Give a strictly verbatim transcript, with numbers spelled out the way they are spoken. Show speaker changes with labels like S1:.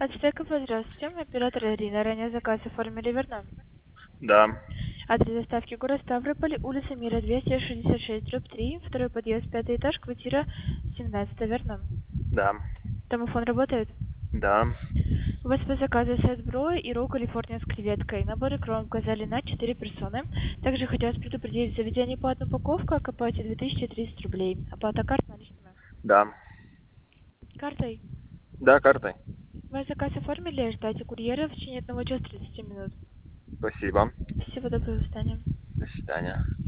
S1: Ацтеков, здравствуйте. Оператор Ирина. Ранее заказ оформили, верно?
S2: Да,
S1: Адрес доставки город Ставрополь, улица Мира, двести шестьдесят шесть, дробь три, второй подъезд, пятый этаж, квартира семнадцать, верно?
S2: да,
S1: Домофон работает?
S2: да.
S1: У вас по заказу сет бро и ролл Калифорния с креветкой. Набор икру указали на четыре персоны. Также хотелось предупредить, заведение платная упаковка, окупаете две тысячи триста рублей. Оплата карт наличными.
S2: Да.
S1: Картой?
S2: Да, картой.
S1: Ваш заказ оформили, ждайте курьера в течение одного часа тридцати минут.
S2: Спасибо.
S1: Всего доброго, до свидания.
S2: До свидания.